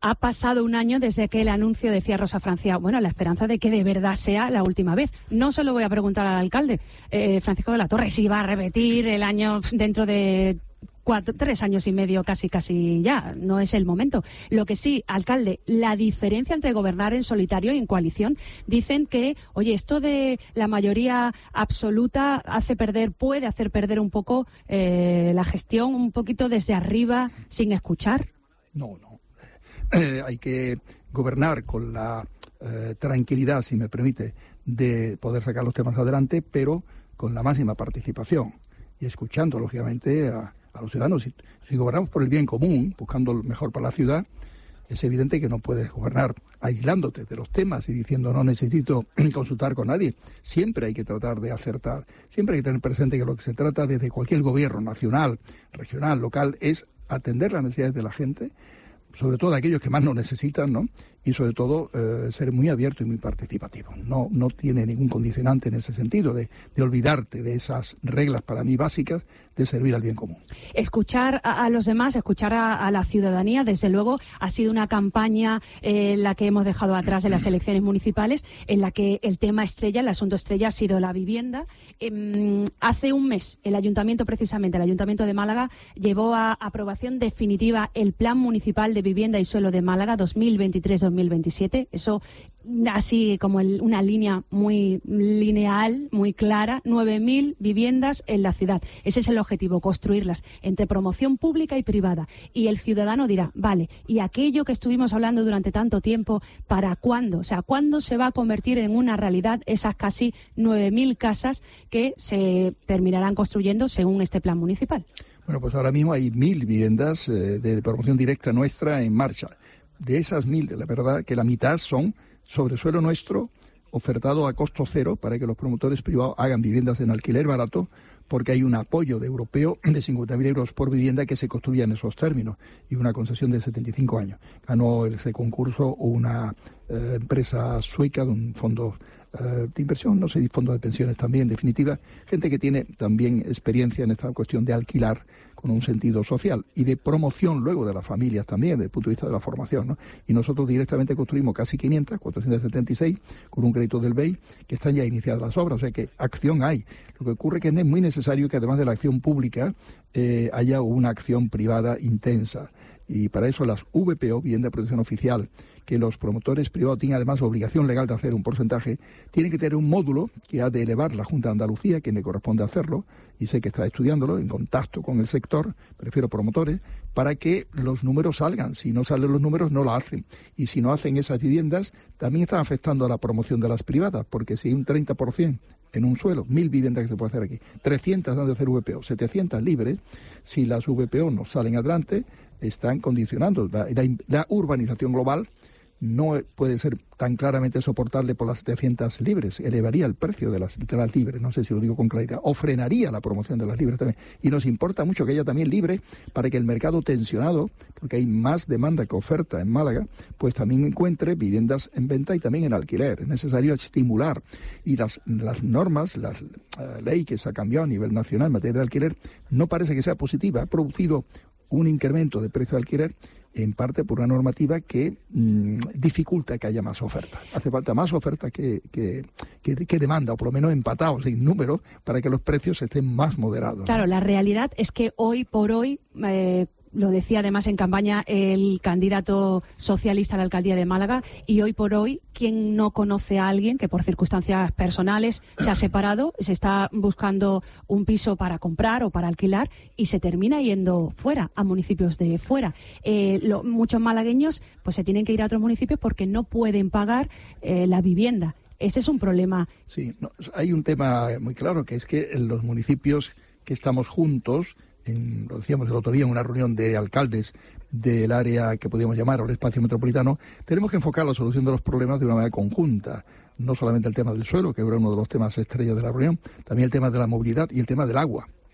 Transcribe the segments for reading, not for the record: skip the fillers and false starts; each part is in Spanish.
ha pasado un año desde que el anuncio, decía Rosa Francia, bueno, la esperanza de que de verdad sea la última vez. No se lo voy a preguntar al alcalde, Francisco de la Torre, si va a repetir el año dentro de 3 años y medio, casi ya, no es el momento. Lo que sí, alcalde, la diferencia entre gobernar en solitario y en coalición, dicen que, oye, esto de la mayoría absoluta puede hacer perder un poco la gestión, un poquito desde arriba, sin escuchar. No. Hay que gobernar con la tranquilidad, si me permite, de poder sacar los temas adelante, pero con la máxima participación y escuchando, lógicamente, a los ciudadanos. Si gobernamos por el bien común, buscando lo mejor para la ciudad, es evidente que no puedes gobernar aislándote de los temas y diciendo no necesito consultar con nadie. Siempre hay que tratar de acertar. Siempre hay que tener presente que lo que se trata desde cualquier gobierno nacional, regional, local, es atender las necesidades de la gente, sobre todo de aquellos que más lo necesitan, ¿no? Y sobre todo ser muy abierto y muy participativo. No tiene ningún condicionante en ese sentido de olvidarte de esas reglas para mí básicas de servir al bien común. Escuchar a los demás, escuchar a la ciudadanía, desde luego ha sido una campaña en la que hemos dejado atrás de las elecciones municipales, en la que el tema estrella, el asunto estrella ha sido la vivienda. Hace un mes el Ayuntamiento de Málaga llevó a aprobación definitiva el Plan Municipal de Vivienda y Suelo de Málaga 2023-2027. Eso así como una línea muy lineal, muy clara, 9.000 viviendas en la ciudad. Ese es el objetivo, construirlas entre promoción pública y privada. Y el ciudadano dirá, vale, ¿y aquello que estuvimos hablando durante tanto tiempo, para cuándo? O sea, ¿cuándo se va a convertir en una realidad esas casi 9.000 casas que se terminarán construyendo según este plan municipal? Bueno, pues ahora mismo hay 1.000 viviendas de promoción directa nuestra en marcha. De esas 1.000, la verdad que la mitad son sobre suelo nuestro, ofertado a costo cero para que los promotores privados hagan viviendas en alquiler barato, porque hay un apoyo de europeo de 50.000 euros por vivienda que se construya en esos términos y una concesión de 75 años. Ganó ese concurso una empresa sueca de un fondo de inversión, no sé, fondo de pensiones también, en definitiva, gente que tiene también experiencia en esta cuestión de alquilar con un sentido social y de promoción luego de las familias también, desde el punto de vista de la formación, ¿no? Y nosotros directamente construimos casi 476, con un crédito del BEI, que están ya iniciadas las obras, o sea que acción hay. Lo que ocurre es que es muy necesario que además de la acción pública haya una acción privada intensa. Y para eso las VPO, Vivienda de Protección Oficial, que los promotores privados tienen además obligación legal de hacer un porcentaje, tienen que tener un módulo que ha de elevar la Junta de Andalucía, quien le corresponde hacerlo, y sé que está estudiándolo en contacto con el sector, prefiero promotores, para que los números salgan. Si no salen los números, no la hacen. Y si no hacen esas viviendas, también están afectando a la promoción de las privadas, porque si hay un 30% en un suelo, 1.000 viviendas que se puede hacer aquí, 300 han de hacer VPO, 700 libres, si las VPO no salen adelante, están condicionando la urbanización global. No puede ser tan claramente soportable por las 700 libres, elevaría el precio de las libres, no sé si lo digo con claridad, o frenaría la promoción de las libres también. Y nos importa mucho que haya también libre para que el mercado tensionado, porque hay más demanda que oferta en Málaga, pues también encuentre viviendas en venta y también en alquiler. Es necesario estimular. Y las normas, la ley que se ha cambiado a nivel nacional en materia de alquiler, no parece que sea positiva. Ha producido un incremento de precio de alquiler en parte por una normativa que dificulta que haya más oferta. Hace falta más oferta que demanda, o por lo menos empatados en número, para que los precios estén más moderados. Claro, la realidad es que hoy por hoy, lo decía además en campaña el candidato socialista a la alcaldía de Málaga, y hoy por hoy, ¿quién no conoce a alguien que por circunstancias personales se ha separado, se está buscando un piso para comprar o para alquilar y se termina yendo fuera, a municipios de fuera? Muchos malagueños pues se tienen que ir a otros municipios porque no pueden pagar la vivienda. Ese es un problema. Sí, hay un tema muy claro, que es que en los municipios que estamos juntos, lo decíamos el otro día en una reunión de alcaldes del área que podríamos llamar o el espacio metropolitano, tenemos que enfocar la solución de los problemas de una manera conjunta. No solamente el tema del suelo, que era uno de los temas estrellas de la reunión, también el tema de la movilidad y el tema del agua.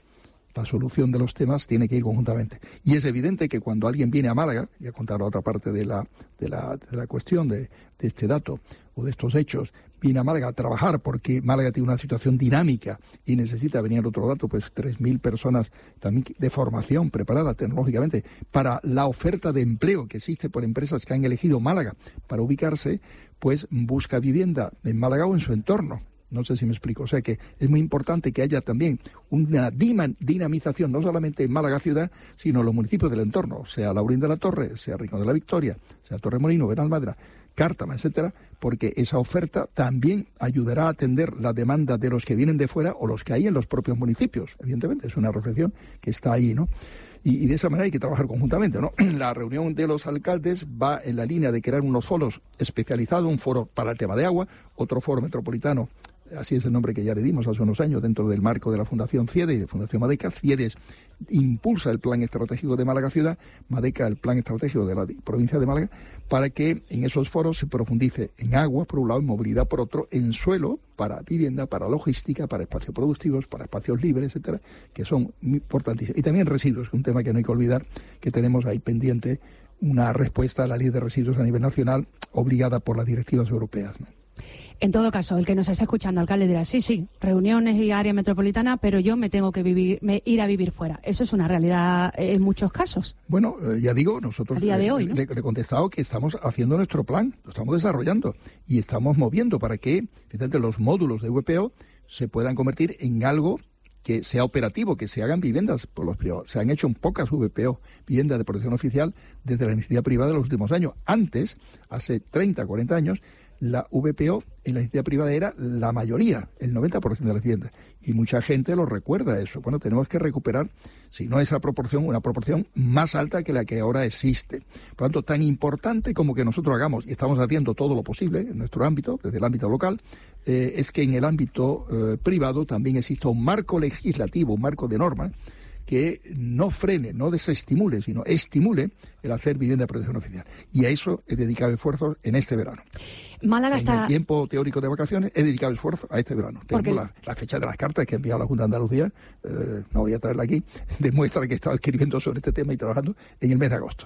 la solución de los temas tiene que ir conjuntamente. Y es evidente que cuando alguien viene a Málaga, y a contar la otra parte de la cuestión de este dato o de estos hechos, viene a Málaga a trabajar porque Málaga tiene una situación dinámica y necesita, venir otro dato, pues 3.000 personas también de formación preparada tecnológicamente para la oferta de empleo que existe por empresas que han elegido Málaga para ubicarse, pues busca vivienda en Málaga o en su entorno. No sé si me explico. O sea que es muy importante que haya también una dinamización, no solamente en Málaga ciudad, sino en los municipios del entorno, sea Laurín de la Torre, sea Rincón de la Victoria, sea Torremolinos, Benalmádena, Cártama, etcétera, porque esa oferta también ayudará a atender la demanda de los que vienen de fuera o los que hay en los propios municipios. Evidentemente, es una reflexión que está ahí, ¿no? Y de esa manera hay que trabajar conjuntamente, ¿no? La reunión de los alcaldes va en la línea de crear unos foros especializados, un foro para el tema de agua, otro foro metropolitano, así es el nombre que ya le dimos hace unos años dentro del marco de la Fundación CIEDE y de Fundación Madeca. CIEDE impulsa el Plan Estratégico de Málaga Ciudad, Madeca el Plan Estratégico de la provincia de Málaga, para que en esos foros se profundice en agua, por un lado, en movilidad, por otro, en suelo, para vivienda, para logística, para espacios productivos, para espacios libres, etcétera, que son muy importantísimos. Y también residuos, que es un tema que no hay que olvidar, que tenemos ahí pendiente una respuesta a la ley de residuos a nivel nacional obligada por las directivas europeas, ¿no? En todo caso, el que nos esté escuchando, alcalde, dirá, sí, reuniones y área metropolitana, pero yo me tengo que ir a vivir fuera. Eso es una realidad en muchos casos. Bueno, ya digo, nosotros a día de hoy, ¿no? le he contestado que estamos haciendo nuestro plan, lo estamos desarrollando y estamos moviendo para que los módulos de VPO se puedan convertir en algo que sea operativo, que se hagan viviendas por los privados. Se han hecho pocas VPO, viviendas de protección oficial, desde la iniciativa privada de los últimos años. Antes, hace 30, 40 años, la VPO en la iniciativa privada era la mayoría, el 90% de las viviendas. Y mucha gente lo recuerda eso. Bueno, tenemos que recuperar, si no esa proporción, una proporción más alta que la que ahora existe. Por lo tanto, tan importante como que nosotros hagamos, y estamos haciendo todo lo posible en nuestro ámbito, desde el ámbito local, es que en el ámbito privado también exista un marco legislativo, un marco de normas, que no frene, no desestimule, sino estimule el hacer vivienda de protección oficial. Y a eso he dedicado esfuerzos en este verano. Málaga está... En el tiempo teórico de vacaciones he dedicado esfuerzos a este verano. Tengo la fecha de las cartas que he enviado a la Junta de Andalucía, no voy a traerla aquí, demuestra que he estado escribiendo sobre este tema y trabajando en el mes de agosto.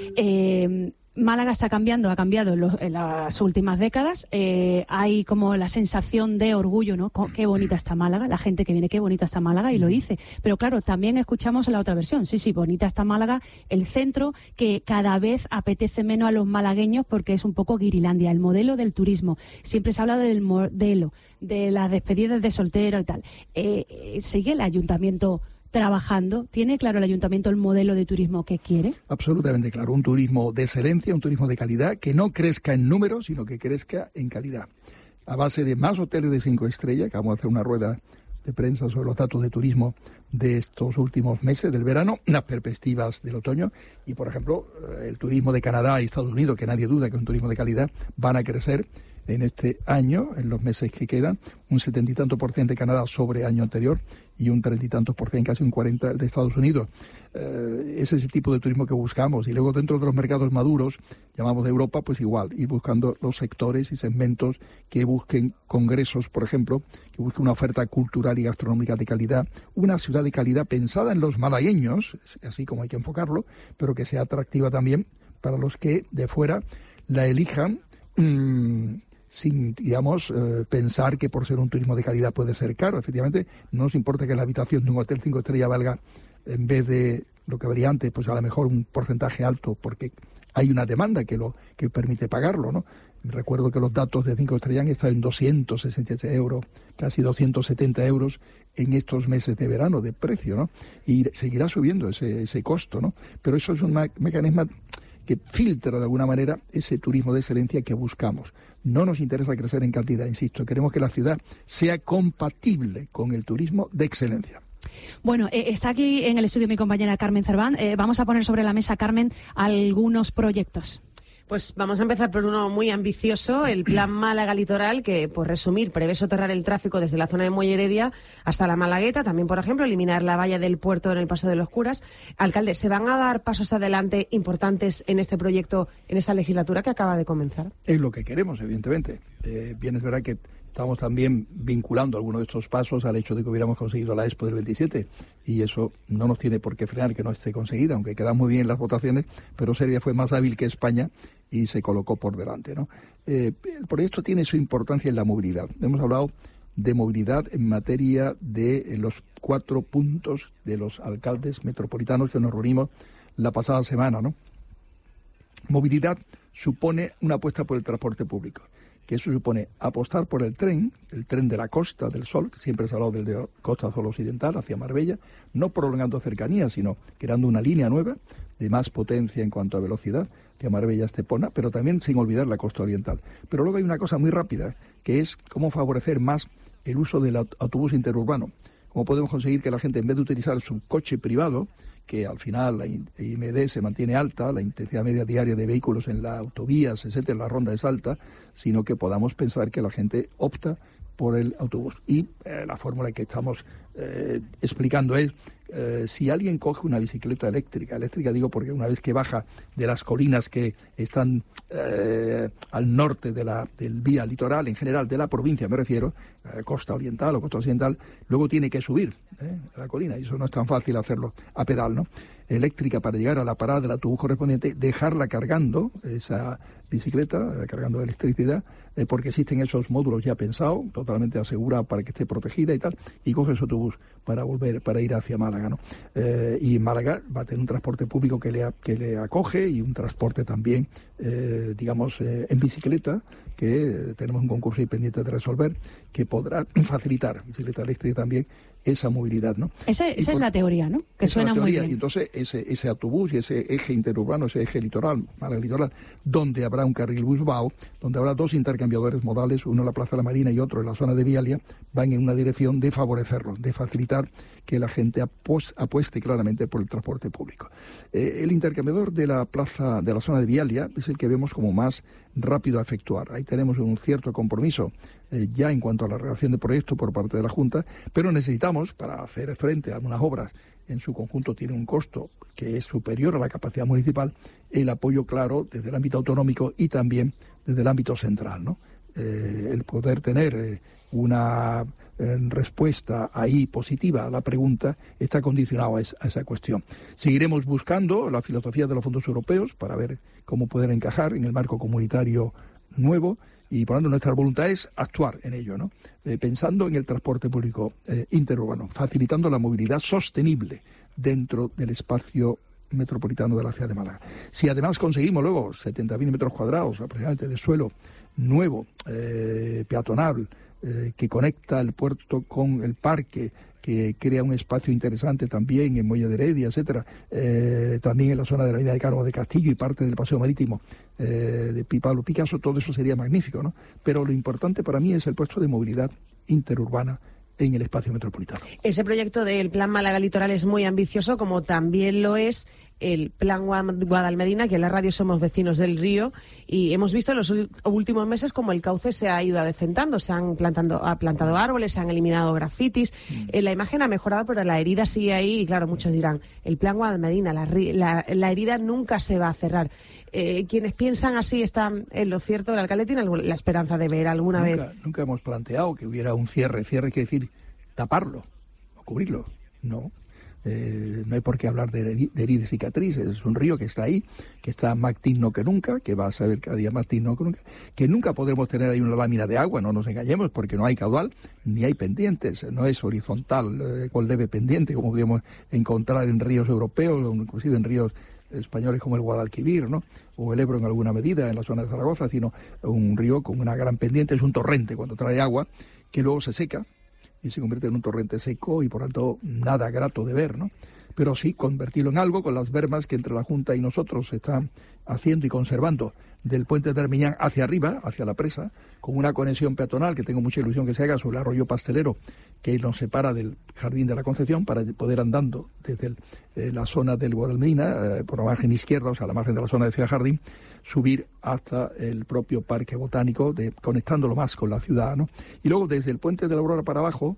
Málaga está cambiando, ha cambiado en las últimas décadas. Hay como la sensación de orgullo, ¿no? Qué bonita está Málaga, la gente que viene, qué bonita está Málaga, y lo dice. Pero claro, también escuchamos la otra versión. Sí, bonita está Málaga, el centro, que cada vez apetece menos a los malagueños porque es un poco Guirilandia, el modelo del turismo. Siempre se ha hablado del modelo, de las despedidas de soltero y tal. ¿Sigue el ayuntamiento trabajando? ¿Tiene claro el ayuntamiento el modelo de turismo que quiere? Absolutamente claro. Un turismo de excelencia, un turismo de calidad, que no crezca en números, sino que crezca en calidad. A base de más hoteles de 5 estrellas, que vamos a hacer una rueda de prensa sobre los datos de turismo de estos últimos meses del verano, las perspectivas del otoño y, por ejemplo, el turismo de Canadá y Estados Unidos, que nadie duda que es un turismo de calidad, van a crecer en este año, en los meses que quedan, un 70 y tanto % de Canadá sobre año anterior y un 30 y tantos %, casi un 40% de Estados Unidos. Es ese tipo de turismo que buscamos. Y luego dentro de los mercados maduros, llamamos de Europa, pues igual, ir buscando los sectores y segmentos que busquen congresos, por ejemplo, que busquen una oferta cultural y gastronómica de calidad, una ciudad de calidad pensada en los malagueños, así como hay que enfocarlo, pero que sea atractiva también para los que de fuera la elijan, sin, digamos, pensar que por ser un turismo de calidad puede ser caro. Efectivamente, no nos importa que la habitación de un hotel 5 estrellas valga, en vez de lo que habría antes, pues a lo mejor un porcentaje alto, porque hay una demanda que permite pagarlo, ¿no? Recuerdo que los datos de 5 estrellas han estado en 266 euros, casi 270 euros en estos meses de verano de precio, ¿no? Y seguirá subiendo ese costo, ¿no? Pero eso es un mecanismo que filtra de alguna manera ese turismo de excelencia que buscamos. No nos interesa crecer en cantidad, insisto, queremos que la ciudad sea compatible con el turismo de excelencia. Bueno, está aquí en el estudio mi compañera Carmen Cerván. Vamos a poner sobre la mesa, Carmen, algunos proyectos. Pues vamos a empezar por uno muy ambicioso, el Plan Málaga Litoral, que, por resumir, prevé soterrar el tráfico desde la zona de Muelle Heredia hasta la Malagueta. También, por ejemplo, eliminar la valla del puerto en el Paso de los Curas. Alcalde, ¿se van a dar pasos adelante importantes en este proyecto, en esta legislatura que acaba de comenzar? Es lo que queremos, evidentemente. Bien es verdad que estamos también vinculando algunos de estos pasos al hecho de que hubiéramos conseguido la Expo del 27, y eso no nos tiene por qué frenar que no esté conseguida, aunque quedan muy bien las votaciones, pero Serbia fue más hábil que España y se colocó por delante, ¿no? El proyecto tiene su importancia en la movilidad. Hemos hablado de movilidad en materia de los 4 puntos de los alcaldes metropolitanos que nos reunimos la pasada semana, ¿no? Movilidad supone una apuesta por el transporte público, que eso supone apostar por el tren de la Costa del Sol, que siempre se ha hablado del de Costa Sol Occidental hacia Marbella, no prolongando cercanías, sino creando una línea nueva de más potencia en cuanto a velocidad hacia Marbella Estepona, pero también sin olvidar la costa oriental. Pero luego hay una cosa muy rápida, que es cómo favorecer más el uso del autobús interurbano. Cómo podemos conseguir que la gente, en vez de utilizar su coche privado, que al final la IMD se mantiene alta, la intensidad media diaria de vehículos en las autovías, etcétera, en la ronda es alta, sino que podamos pensar que la gente opta por el autobús. Y la fórmula que estamos explicando es, si alguien coge una bicicleta eléctrica digo porque una vez que baja de las colinas que están al norte del vía litoral, en general de la provincia me refiero, costa oriental o costa occidental, luego tiene que subir a la colina, y eso no es tan fácil hacerlo a pedal, ¿no? Eléctrica, para llegar a la parada del autobús correspondiente, dejarla cargando, esa bicicleta, cargando electricidad, porque existen esos módulos ya pensados, totalmente asegurados para que esté protegida y tal, y coge su autobús para ir hacia Málaga, ¿no? Y en Málaga va a tener un transporte público que le acoge, y un transporte también, en bicicleta, que tenemos un concurso ahí pendiente de resolver, que podrá facilitar, bicicleta eléctrica también, esa movilidad, ¿no? Esa es la teoría, ¿no? Que suena muy bien. Y entonces ese autobús y ese eje interurbano, ese eje litoral, Málaga litoral, donde habrá un carril Busbao, donde habrá 2 intercambiadores modales, uno en la Plaza de la Marina y otro en la zona de Vialia, van en una dirección de favorecerlo, de facilitar que la gente apueste claramente por el transporte público. El intercambiador de la plaza, de la zona de Vialia, es el que vemos como más rápido a efectuar. Ahí tenemos un cierto compromiso ya en cuanto a la redacción de proyecto por parte de la Junta, pero necesitamos, para hacer frente a unas obras en su conjunto tiene un costo que es superior a la capacidad municipal, el apoyo claro desde el ámbito autonómico y también desde el ámbito central, ¿no? El poder tener una respuesta ahí positiva a la pregunta está condicionado a esa cuestión. Seguiremos buscando la filosofía de los fondos europeos para ver cómo poder encajar en el marco comunitario nuevo, y por lo tanto nuestra voluntad es actuar en ello, ¿no? Pensando en el transporte público interurbano, facilitando la movilidad sostenible dentro del espacio metropolitano de la ciudad de Málaga. Si además conseguimos luego 70.000 metros cuadrados aproximadamente de suelo nuevo, peatonal, que conecta el puerto con el parque, que crea un espacio interesante también en Muelle de Heredia, etcétera, también en la zona de la línea de Cargo de Castillo y parte del paseo marítimo de Pablo Picasso, todo eso sería magnífico, ¿no? Pero lo importante para mí es el puesto de movilidad interurbana en el espacio metropolitano. Ese proyecto del Plan Málaga Litoral es muy ambicioso, como también lo es el Plan Guadalmedina, que en la radio somos vecinos del río, y hemos visto en los últimos meses como el cauce se ha ido adecentando, ha plantado árboles, se han eliminado grafitis, la imagen ha mejorado, pero la herida sigue ahí, y claro, muchos dirán, el Plan Guadalmedina, la herida nunca se va a cerrar. Quienes piensan así están en lo cierto. El alcalde tiene la esperanza de ver alguna vez. Nunca hemos planteado que hubiera un cierre. Cierre quiere decir taparlo o cubrirlo. No. No hay por qué hablar de heridas y cicatrices. Es un río que está ahí, que está más digno que nunca, que va a ser cada día más digno que nunca, que nunca podremos tener ahí una lámina de agua, no nos engañemos, porque no hay caudal ni hay pendientes, no es horizontal con leve pendiente, como podemos encontrar en ríos europeos o inclusive en ríos españoles como el Guadalquivir, ¿no? O el Ebro en alguna medida en la zona de Zaragoza, sino un río con una gran pendiente, es un torrente cuando trae agua que luego se seca y se convierte en un torrente seco y por tanto nada grato de ver, ¿no? Pero sí convertirlo en algo con las bermas que entre la Junta y nosotros se están haciendo y conservando del puente de Armiñán hacia arriba, hacia la presa, con una conexión peatonal que tengo mucha ilusión que se haga sobre el arroyo Pastelero que nos separa del Jardín de la Concepción para poder andando desde la zona del Guadalmedina, por la margen izquierda, o sea, la margen de la zona de Ciudad Jardín, subir hasta el propio Parque Botánico, conectándolo más con la ciudad, ¿no? Y luego desde el Puente de la Aurora para abajo,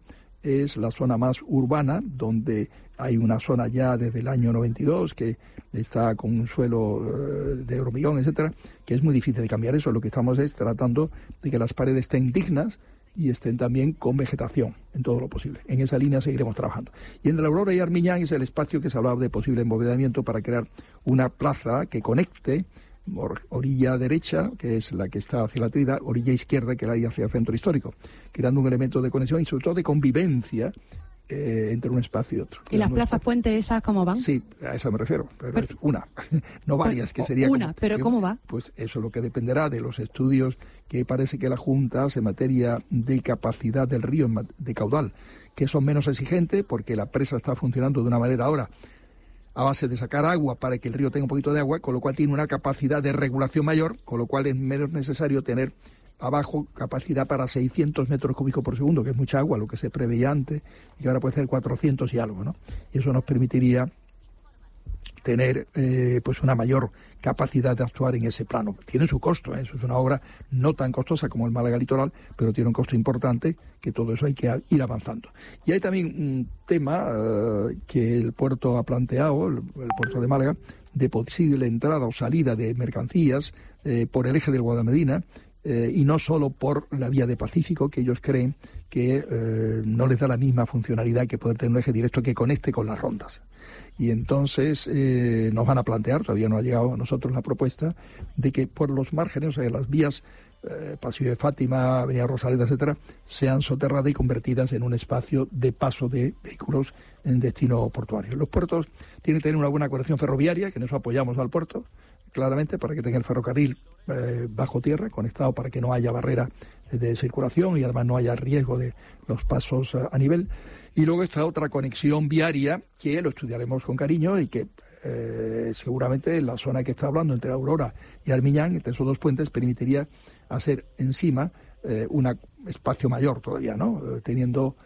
es la zona más urbana, donde hay una zona ya desde el año 92 que está con un suelo de hormigón, etcétera, que es muy difícil de cambiar eso. Lo que estamos es tratando de que las paredes estén dignas y estén también con vegetación en todo lo posible. En esa línea seguiremos trabajando. Y entre la Aurora y Armiñán es el espacio que se hablaba de posible embovedamiento para crear una plaza que conecte orilla derecha, que es la que está hacia la Trida, orilla izquierda, que la hay hacia el centro histórico, creando un elemento de conexión y sobre todo de convivencia entre un espacio y otro. ¿Y las plazas puente esas cómo van? Sí, a eso me refiero, pero es una, no varias, que sería una, pero ¿cómo va? Pues eso es lo que dependerá de los estudios que parece que la Junta hace en materia de capacidad del río, de caudal, que son menos exigentes porque la presa está funcionando de una manera ahora a base de sacar agua para que el río tenga un poquito de agua, con lo cual tiene una capacidad de regulación mayor, con lo cual es menos necesario tener abajo capacidad para 600 metros cúbicos por segundo, que es mucha agua, lo que se preveía antes, y ahora puede ser 400 y algo, ¿no? Y eso nos permitiría tener pues una mayor capacidad de actuar en ese plano. Tiene su costo, eso es una obra no tan costosa como el Málaga Litoral, pero tiene un costo importante, que todo eso hay que ir avanzando. Y hay también un tema que el puerto ha planteado, el puerto de Málaga, de posible entrada o salida de mercancías por el eje del Guadalmedina, y no solo por la vía de Pacífico, que ellos creen que no les da la misma funcionalidad que poder tener un eje directo que conecte con las rondas. Y entonces nos van a plantear, todavía no ha llegado a nosotros la propuesta, de que por los márgenes, o sea, las vías Pasillo de Fátima, Avenida Rosaleda, etcétera, sean soterradas y convertidas en un espacio de paso de vehículos en destino portuario. Los puertos tienen que tener una buena conexión ferroviaria, que en eso apoyamos al puerto, claramente, para que tenga el ferrocarril bajo tierra, conectado para que no haya barrera de circulación y además no haya riesgo de los pasos a nivel. Y luego está otra conexión viaria que lo estudiaremos con cariño y que seguramente en la zona que está hablando entre Aurora y Armiñán, entre esos dos puentes, permitiría hacer encima un espacio mayor todavía, ¿no? Teniendo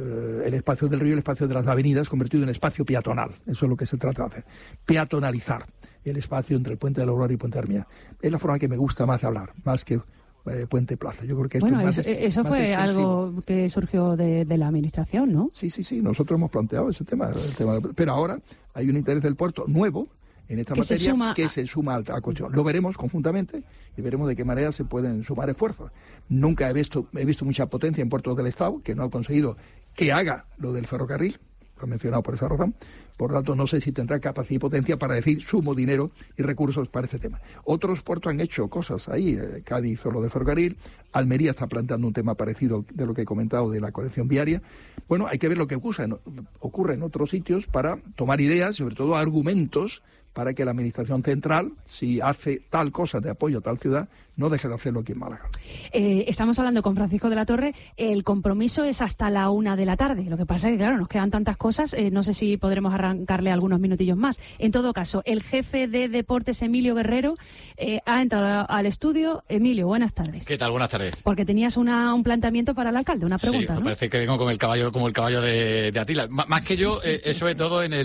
el espacio del río y el espacio de las avenidas convertido en espacio peatonal. Eso es lo que se trata de hacer, peatonalizar el espacio entre el puente de la Aurora y el puente de Armiñán. Es la forma que me gusta más de hablar, más que Puente Plaza. Yo creo que esto bueno, es eso más fue descriptivo. Algo que surgió de la administración, ¿no? Sí, nosotros hemos planteado ese tema, pero ahora hay un interés del puerto nuevo en esta materia que se suma a cuestión. Lo veremos conjuntamente y veremos de qué manera se pueden sumar esfuerzos. Nunca he visto mucha potencia en puertos del Estado que no ha conseguido que haga lo del ferrocarril, lo he mencionado por esa razón. Por tanto, no sé si tendrá capacidad y potencia para decir sumo dinero y recursos para ese tema. Otros puertos han hecho cosas ahí. Cádiz hizo lo del ferrocarril, Almería está planteando un tema parecido de lo que he comentado de la conexión viaria. Bueno, hay que ver lo que ocurre en otros sitios para tomar ideas, sobre todo argumentos, para que la Administración Central, si hace tal cosa de apoyo a tal ciudad, no deje de hacerlo aquí en Málaga. Estamos hablando con Francisco de la Torre. El compromiso es hasta la 1 de la tarde. Lo que pasa es que, claro, nos quedan tantas cosas. No sé si podremos arrancarle algunos minutillos más. En todo caso, el jefe de deportes, Emilio Guerrero, ha entrado al estudio. Emilio, buenas tardes. ¿Qué tal? Buenas tardes. Porque tenías un planteamiento para el alcalde, una pregunta, sí, ¿no? Parece que vengo como el caballo de Atila. Más que yo, sobre todo en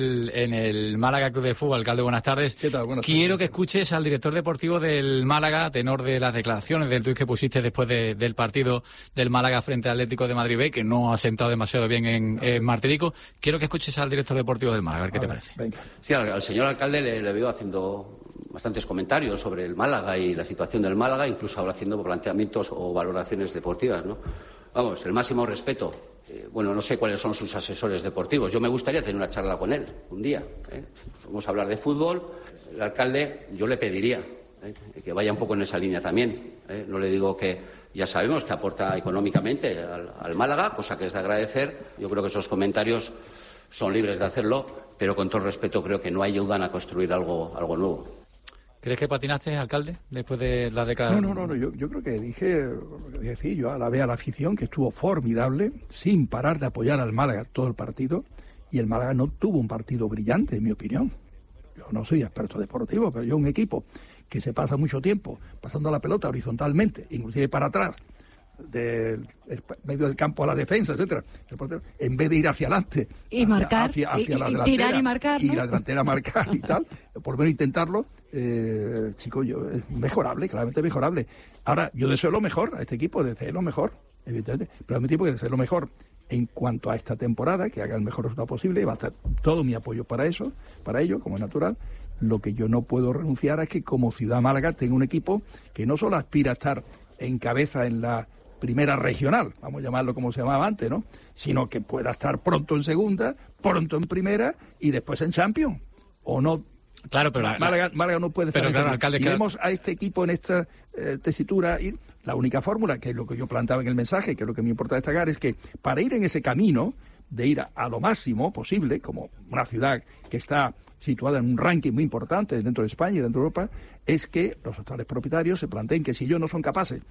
el Málaga Club de Fútbol. Alcalde, buenas tardes. ¿Qué tal? Buenas tardes. Quiero que escuches al director deportivo del Málaga, tenor de las declaraciones del tuit que pusiste después del partido del Málaga frente al Atlético de Madrid B, que no ha sentado demasiado bien en Martirico. Quiero que escuches al director deportivo del Málaga, a ver qué te parece. Venga. Sí, al señor alcalde le veo haciendo bastantes comentarios sobre el Málaga y la situación del Málaga, incluso ahora haciendo planteamientos o valoraciones deportivas, ¿no? Vamos, el máximo respeto. Bueno, no sé cuáles son sus asesores deportivos. Yo me gustaría tener una charla con él un día. Vamos a hablar de fútbol. El alcalde, yo le pediría que vaya un poco en esa línea también. No le digo que ya sabemos que aporta económicamente al Málaga, cosa que es de agradecer. Yo creo que esos comentarios son libres de hacerlo, pero con todo el respeto creo que no ayudan a construir algo nuevo. ¿Crees que patinaste, alcalde, después de la declaración? No. Yo creo que dije, yo alabé a la afición, que estuvo formidable, sin parar de apoyar al Málaga todo el partido, y el Málaga no tuvo un partido brillante, en mi opinión. Yo no soy experto deportivo, pero yo un equipo que se pasa mucho tiempo pasando la pelota horizontalmente, inclusive para atrás, del medio del campo a la defensa, etcétera, en vez de ir hacia adelante y marcar, hacia la delantera, tirar y marcar, ¿no? Y la delantera marcar y tal, por lo menos intentarlo, chicos, es mejorable, claramente mejorable. Ahora, yo deseo lo mejor a este equipo, deseo lo mejor, evidentemente, pero al mismo tiempo que deseo lo mejor en cuanto a esta temporada, que haga el mejor resultado posible, y va a estar todo mi apoyo para ello, como es natural. Lo que yo no puedo renunciar es que como Ciudad Málaga tenga un equipo que no solo aspira a estar en cabeza en la primera regional, vamos a llamarlo como se llamaba antes, ¿no?, sino que pueda estar pronto en segunda, pronto en primera y después en Champions, o no. Claro, pero Málaga no puede estar. Pero claro, alcalde, y vemos a este equipo en esta tesitura ir. La única fórmula, que es lo que yo planteaba en el mensaje, que es lo que me importa destacar, es que para ir en ese camino de ir a lo máximo posible, como una ciudad que está situada en un ranking muy importante dentro de España y dentro de Europa, es que los actuales propietarios se planteen que si ellos no son capaces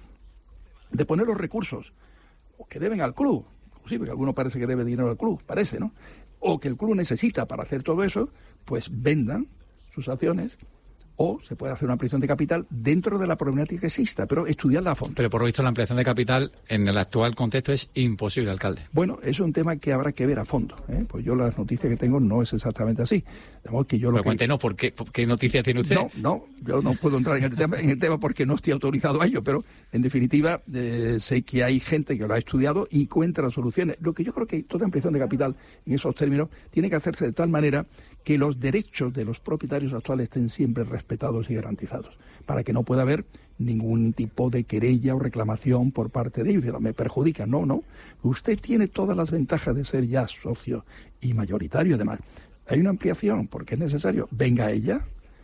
de poner los recursos que deben al club, inclusive que alguno parece que debe dinero al club, parece, ¿no?, o que el club necesita para hacer todo eso, pues vendan sus acciones, o se puede hacer una ampliación de capital dentro de la problemática que exista, pero estudiarla a fondo. Pero por lo visto la ampliación de capital en el actual contexto es imposible, alcalde. Bueno, es un tema que habrá que ver a fondo, ¿eh? Pues yo las noticias que tengo no es exactamente así. Digamos que yo pero cuéntenos, ¿por qué noticias tiene usted? No, yo no puedo entrar en el tema porque no estoy autorizado a ello, pero en definitiva sé que hay gente que lo ha estudiado y encuentra soluciones. Lo que yo creo que toda ampliación de capital en esos términos tiene que hacerse de tal manera que los derechos de los propietarios actuales estén siempre respetados y garantizados, para que no pueda haber ningún tipo de querella o reclamación por parte de ellos. Me perjudica. No. Usted tiene todas las ventajas de ser ya socio y mayoritario. Además, hay una ampliación porque es necesario. Venga ella.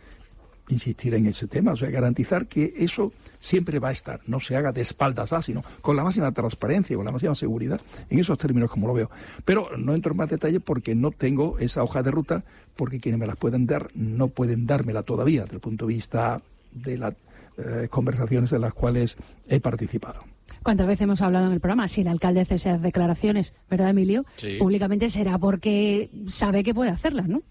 Insistir en ese tema, o sea, garantizar que eso siempre va a estar, no se haga de espaldas sino con la máxima transparencia y con la máxima seguridad, en esos términos como lo veo. Pero no entro en más detalle porque no tengo esa hoja de ruta, porque quienes me las pueden dar no pueden dármela todavía, desde el punto de vista de las conversaciones en las cuales he participado. ¿Cuántas veces hemos hablado en el programa? Si el alcalde hace esas declaraciones, ¿verdad, Emilio? Sí. Públicamente será porque sabe que puede hacerlas, ¿no?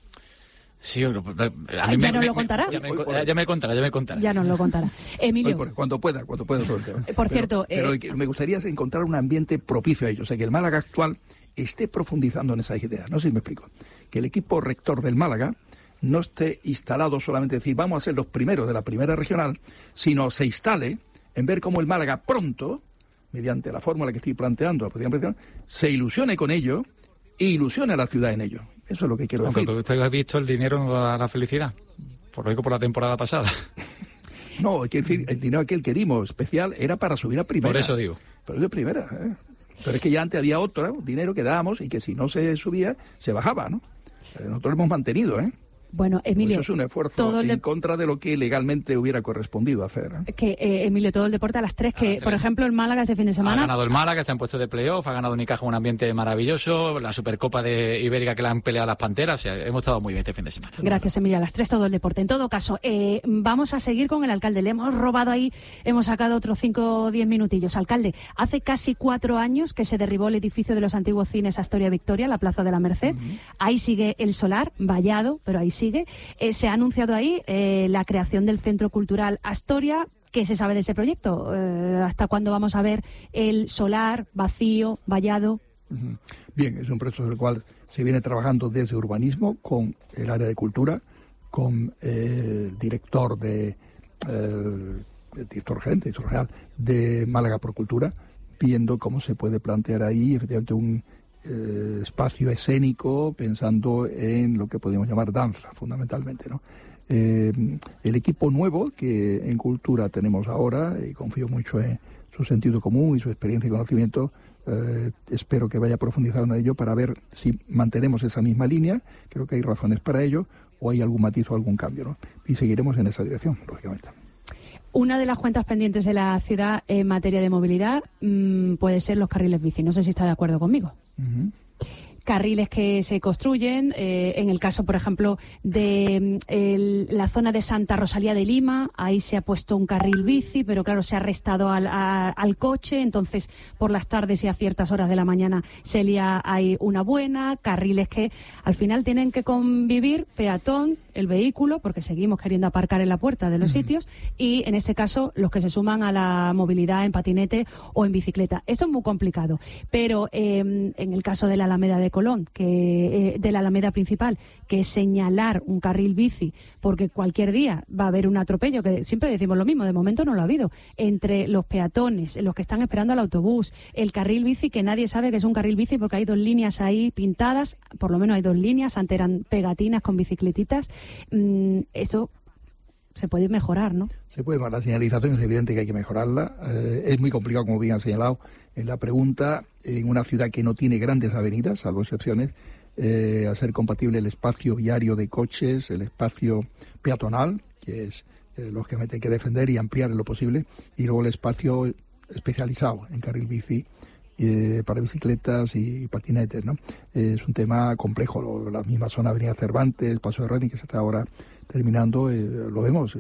Sí, a mí ¿Ya nos lo contará? Ya me contará. Ya nos lo contará. Emilio. Cuando pueda sobre el tema. Por cierto... Pero me gustaría encontrar un ambiente propicio a ello. O sea, que el Málaga actual esté profundizando en esas ideas. No sé si me explico. Que el equipo rector del Málaga no esté instalado solamente en decir vamos a ser los primeros de la primera regional, sino se instale en ver cómo el Málaga pronto, mediante la fórmula que estoy planteando, se ilusione con ello e ilusione a la ciudad en ello. Eso es lo que quiero decir. Pero usted ha visto el dinero no da la felicidad. Por lo digo por la temporada pasada. No, hay que decir, el dinero aquel que dimos especial era para subir a primera. Por eso digo. Pero es de primera, ¿eh? Pero es que ya antes había otro dinero que dábamos y que si no se subía, se bajaba, ¿no? Nosotros lo hemos mantenido, ¿eh? Bueno, Emilio, eso es un esfuerzo en contra de lo que legalmente hubiera correspondido hacer, ¿eh? Que Emilio, todo el deporte a las 3, que por ejemplo el Málaga este fin de semana... Ha ganado el Málaga, se han puesto de playoff, ha ganado Unicaja, un ambiente maravilloso, la Supercopa de Ibérica que la han peleado las Panteras, o sea, hemos estado muy bien este fin de semana. Gracias, Emilio, a las 3 todo el deporte. En todo caso, vamos a seguir con el alcalde. Le hemos robado ahí, hemos sacado otros 5 o 10 minutillos. Alcalde, hace casi 4 años que se derribó el edificio de los antiguos cines Astoria Victoria, la Plaza de la Merced. Ahí sigue el solar, vallado, pero ahí sigue. Se ha anunciado ahí la creación del Centro Cultural Astoria. ¿Qué se sabe de ese proyecto? ¿Hasta cuándo vamos a ver el solar vacío, vallado? Bien, es un proyecto sobre el cual se viene trabajando desde urbanismo con el área de cultura, con el director director gerente de Málaga por Cultura, viendo cómo se puede plantear ahí efectivamente un espacio escénico, pensando en lo que podríamos llamar danza, fundamentalmente, ¿no? El equipo nuevo que en Cultura tenemos ahora, y confío mucho en su sentido común y su experiencia y conocimiento, espero que vaya profundizando en ello para ver si mantenemos esa misma línea. Creo que hay razones para ello, o hay algún matiz o algún cambio, ¿no? Y seguiremos en esa dirección, lógicamente. Una de las cuentas pendientes de la ciudad en materia de movilidad puede ser los carriles bici. No sé si está de acuerdo conmigo. Carriles que se construyen, en el caso, por ejemplo, de la zona de Santa Rosalía de Lima, ahí se ha puesto un carril bici, pero claro, se ha restado al coche, entonces por las tardes y a ciertas horas de la mañana se lía ahí una buena, carriles que al final tienen que convivir peatón, el vehículo, porque seguimos queriendo aparcar en la puerta de los sitios, y en este caso los que se suman a la movilidad en patinete o en bicicleta. Esto es muy complicado, pero en el caso de la Alameda de Colón, de la Alameda principal, que es señalar un carril bici, porque cualquier día va a haber un atropello, que siempre decimos lo mismo, de momento no lo ha habido, entre los peatones, los que están esperando al autobús, el carril bici, que nadie sabe que es un carril bici porque hay 2 líneas ahí pintadas, por lo menos hay 2 líneas, antes eran pegatinas con bicicletitas. Eso se puede mejorar, ¿no? Se puede, la señalización es evidente que hay que mejorarla. Es muy complicado, como bien han señalado en la pregunta, en una ciudad que no tiene grandes avenidas, salvo excepciones, hacer compatible el espacio viario de coches, el espacio peatonal, que es lógicamente hay que defender y ampliar en lo posible, y luego el espacio especializado en carril bici para bicicletas y patinetes, ¿no? Es un tema complejo. La misma zona Avenida Cervantes, el Paso de Rennes, que se está ahora terminando, lo vemos,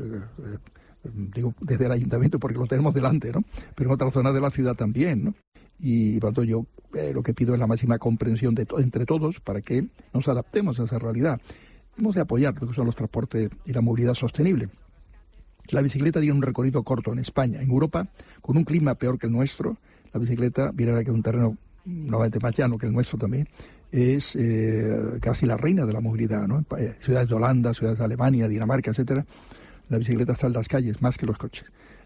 digo desde el ayuntamiento porque lo tenemos delante, ¿no? Pero en otras zonas de la ciudad también, ¿no? Y por tanto yo lo que pido es la máxima comprensión entre todos para que nos adaptemos a esa realidad. Hemos de apoyar lo que son los transportes y la movilidad sostenible. La bicicleta tiene un recorrido corto en España. En Europa, con un clima peor que el nuestro, la bicicleta, viene a que es un terreno nuevamente más llano que el nuestro también, es casi la reina de la movilidad, ¿no? Ciudades de Holanda, ciudades de Alemania, Dinamarca, etcétera, la bicicleta está en las calles más que los coches.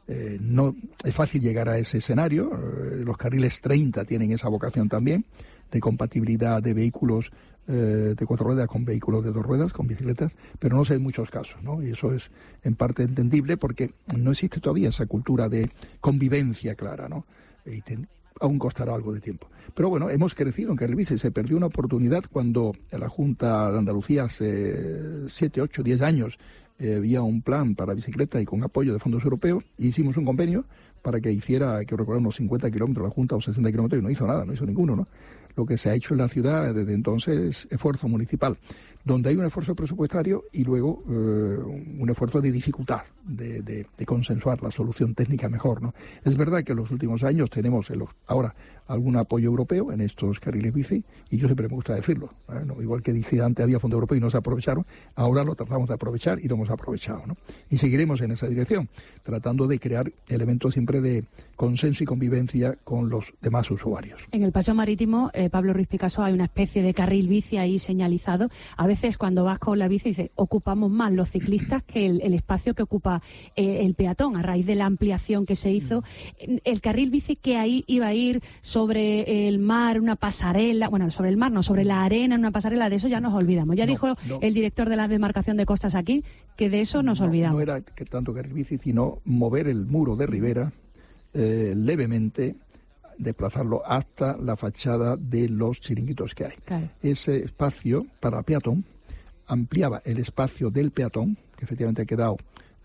No es fácil llegar a ese escenario. Los carriles 30 tienen esa vocación también de compatibilidad de vehículos de 4 ruedas con vehículos de 2 ruedas, con bicicletas, pero no se ven muchos casos, ¿no? Y eso es en parte entendible porque no existe todavía esa cultura de convivencia clara, ¿no? Y aún costará algo de tiempo. Pero bueno, hemos crecido en carril bici. Se perdió una oportunidad cuando la Junta de Andalucía hace 7, 8, 10 años había un plan para bicicleta y con apoyo de fondos europeos, y hicimos un convenio para que hiciera, que recordar, unos 50 kilómetros la Junta o 60 kilómetros, y no hizo nada, no hizo ninguno, ¿no? Lo que se ha hecho en la ciudad desde entonces es esfuerzo municipal, donde hay un esfuerzo presupuestario y luego un esfuerzo de dificultad, de consensuar la solución técnica mejor, ¿no? Es verdad que en los últimos años tenemos ahora algún apoyo europeo en estos carriles bici, y yo siempre me gusta decirlo, ¿no? Igual que dice antes había fondos europeos y no se aprovecharon, ahora lo tratamos de aprovechar y lo hemos aprovechado, ¿no? Y seguiremos en esa dirección, tratando de crear elementos siempre de consenso y convivencia con los demás usuarios. En el paseo marítimo, Pablo Ruiz Picasso, hay una especie de carril bici ahí señalizado. A veces cuando vas con la bici dices, ocupamos más los ciclistas que el espacio que ocupa el peatón, a raíz de la ampliación que se hizo. El carril bici que ahí iba a ir sobre el mar, una pasarela, bueno, sobre el mar no, sobre la arena, una pasarela, de eso ya nos olvidamos. Ya dijo el director de la demarcación de costas aquí que de eso nos olvidamos. No era que tanto carril bici, sino mover el muro de ribera levemente, desplazarlo hasta la fachada de los chiringuitos que hay. Claro. Ese espacio para peatón ampliaba el espacio del peatón, que efectivamente ha quedado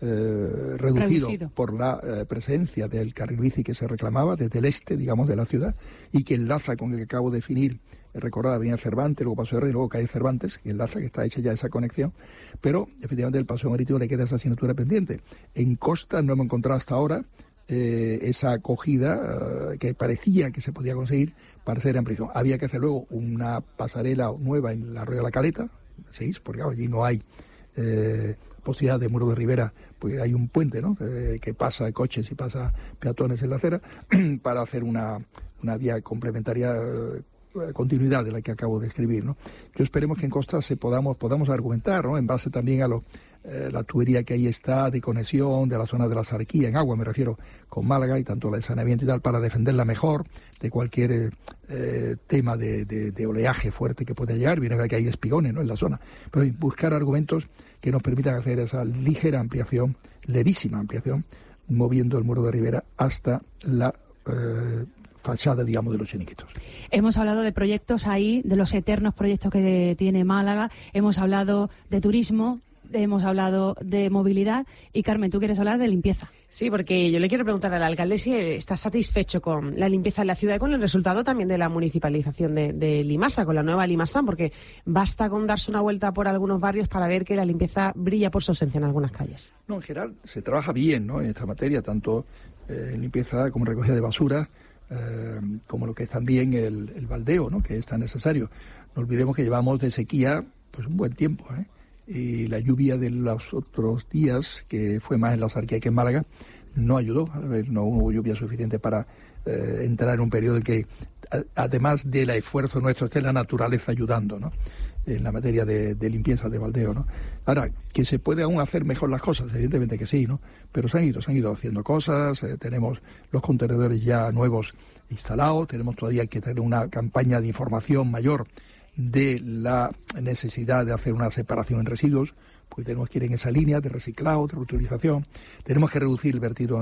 reducido por la presencia del carril bici que se reclamaba desde el este, digamos, de la ciudad, y que enlaza con el que acabo de definir, recordar Avenida Cervantes, luego Paso de Rennes, luego calle Cervantes, que enlaza, que está hecha ya esa conexión, pero efectivamente el paseo marítimo le queda esa asignatura pendiente. En costa no hemos encontrado hasta ahora esa acogida que parecía que se podía conseguir para hacer ampliación. Había que hacer luego una pasarela nueva en la Arroyo de la Caleta, 6, porque allí no hay posibilidad de muro de ribera, porque hay un puente, ¿no? Que pasa coches y pasa peatones en la acera, para hacer una vía complementaria, continuidad de la que acabo de escribir, ¿no? Yo esperemos que en costa podamos argumentar, ¿no? En base también a la tubería que ahí está de conexión de la zona de la Sarquía, en agua me refiero, con Málaga, y tanto la de saneamiento y tal, para defenderla mejor de cualquier tema de oleaje fuerte que pueda llegar. Viene a ver que hay espigones, ¿no?, en la zona, pero buscar argumentos que nos permitan hacer esa ligera ampliación, levísima ampliación, moviendo el muro de ribera hasta la fachada, digamos, de los chiringuitos. Hemos hablado de proyectos ahí, de los eternos proyectos que tiene Málaga, hemos hablado de turismo, hemos hablado de movilidad, y Carmen, tú quieres hablar de limpieza. Sí, porque yo le quiero preguntar al alcalde si está satisfecho con la limpieza de la ciudad y con el resultado también de la municipalización de Limasa, con la nueva Limasán, porque basta con darse una vuelta por algunos barrios para ver que la limpieza brilla por su ausencia en algunas calles. No, en general se trabaja bien, ¿no?, en esta materia, tanto en limpieza como recogida de basura, como lo que es también el baldeo, ¿no?, que es tan necesario. No olvidemos que llevamos de sequía pues un buen tiempo, y la lluvia de los otros días, que fue más en la Sarquía que en Málaga, no ayudó. No hubo lluvia suficiente para entrar en un periodo en que, además del esfuerzo nuestro, esté la naturaleza ayudando, ¿no?, en la materia de limpieza de baldeo, ¿no? Ahora, que se puede aún hacer mejor las cosas, evidentemente que sí, ¿no? Pero se han ido haciendo cosas, tenemos los contenedores ya nuevos instalados, tenemos todavía que tener una campaña de información mayor de la necesidad de hacer una separación en residuos, porque tenemos que ir en esa línea de reciclado, de reutilización. Tenemos que reducir el vertido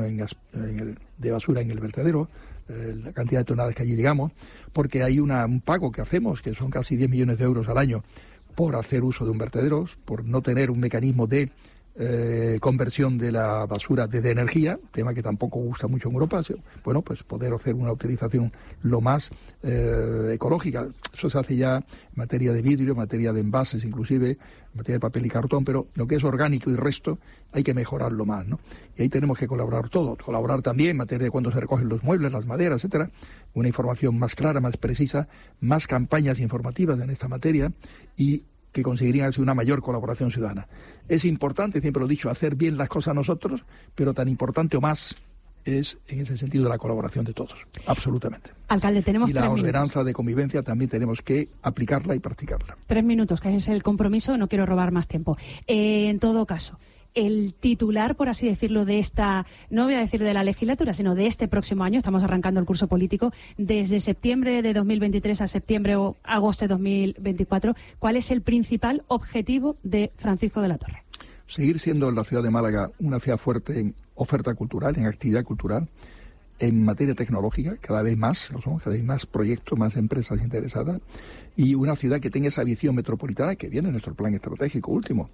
de basura en el vertedero, la cantidad de toneladas que allí llegamos, porque hay un pago que hacemos, que son casi 10 millones de euros al año, por hacer uso de un vertedero, por no tener un mecanismo de conversión de la basura de energía, tema que tampoco gusta mucho en Europa. Bueno, pues poder hacer una utilización lo más ecológica. Eso se hace ya en materia de vidrio, en materia de envases, inclusive en materia de papel y cartón, pero lo que es orgánico y resto hay que mejorarlo más, ¿no? Y ahí tenemos que colaborar todos, colaborar también en materia de cuándo se recogen los muebles, las maderas, etcétera, una información más clara, más precisa, más campañas informativas en esta materia y que conseguirían hacer una mayor colaboración ciudadana. Es importante, siempre lo he dicho, hacer bien las cosas nosotros, pero tan importante o más es en ese sentido la colaboración de todos, absolutamente. Alcalde, tenemos 3 minutos. Y la ordenanza de convivencia también tenemos que aplicarla y practicarla. 3 minutos, que es el compromiso, no quiero robar más tiempo. En todo caso, el titular, por así decirlo, de esta, no voy a decir de la legislatura, sino de este próximo año, estamos arrancando el curso político, desde septiembre de 2023 a septiembre o agosto de 2024, ¿cuál es el principal objetivo de Francisco de la Torre? Seguir siendo la ciudad de Málaga una ciudad fuerte en oferta cultural, en actividad cultural, en materia tecnológica, cada vez más, cada vez más proyectos, más empresas interesadas, y una ciudad que tenga esa visión metropolitana que viene en nuestro plan estratégico último,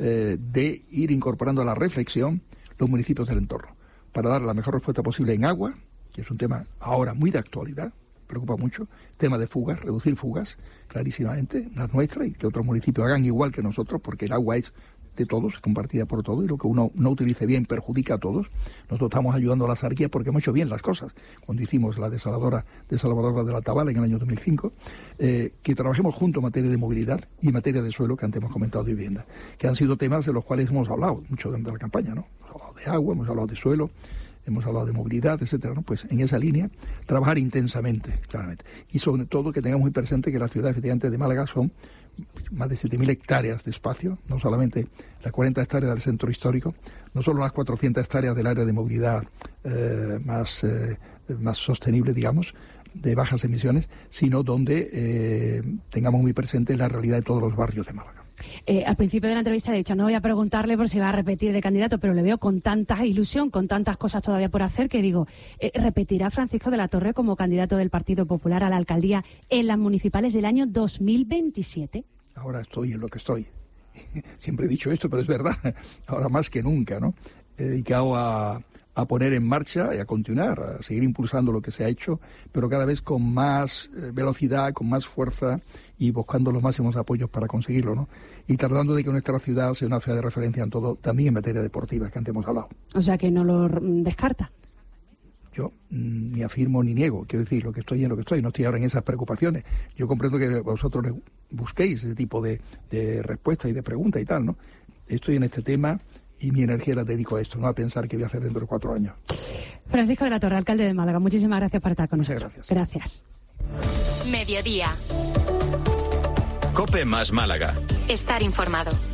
de ir incorporando a la reflexión los municipios del entorno, para dar la mejor respuesta posible en agua, que es un tema ahora muy de actualidad, preocupa mucho, tema de fugas, reducir fugas, clarísimamente, las nuestras, y que otros municipios hagan igual que nosotros, porque el agua es de todos, compartida por todos, y lo que uno no utilice bien perjudica a todos. Nosotros estamos ayudando a la autarquía porque hemos hecho bien las cosas. Cuando hicimos la desaladora de la Tabala en el año 2005, que trabajemos juntos en materia de movilidad y en materia de suelo, que antes hemos comentado, de vivienda, que han sido temas de los cuales hemos hablado mucho durante la campaña, ¿no? Hemos hablado de agua, hemos hablado de suelo, hemos hablado de movilidad, etcétera, ¿no? Pues en esa línea, trabajar intensamente, claramente. Y sobre todo que tengamos muy presente que la ciudad, efectivamente, de Málaga son más de 7.000 hectáreas de espacio, no solamente las 40 hectáreas del centro histórico, no solo las 400 hectáreas del área de movilidad más sostenible, digamos, de bajas emisiones, sino donde tengamos muy presente la realidad de todos los barrios de Málaga. Al principio de la entrevista he dicho, no voy a preguntarle por si va a repetir de candidato, pero le veo con tanta ilusión, con tantas cosas todavía por hacer, que digo, ¿repetirá Francisco de la Torre como candidato del Partido Popular a la alcaldía en las municipales del año 2027? Ahora estoy en lo que estoy. Siempre he dicho esto, pero es verdad. Ahora más que nunca, ¿no? He dedicado a poner en marcha y a continuar, a seguir impulsando lo que se ha hecho, pero cada vez con más velocidad, con más fuerza y buscando los máximos apoyos para conseguirlo, ¿no? Y tratando de que nuestra ciudad sea una ciudad de referencia en todo, también en materia deportiva, que antes hemos hablado. O sea, que no lo descarta. Yo ni afirmo ni niego, quiero decir, lo que estoy en lo que estoy, no estoy ahora en esas preocupaciones. Yo comprendo que vosotros busquéis ese tipo de respuestas y de preguntas y tal, ¿no? Estoy en este tema y mi energía la dedico a esto, no a pensar qué voy a hacer dentro de 4 años. Francisco de la Torre, alcalde de Málaga, muchísimas gracias por estar con nosotros. Muchas gracias. Gracias. Mediodía. COPE más Málaga. Estar informado.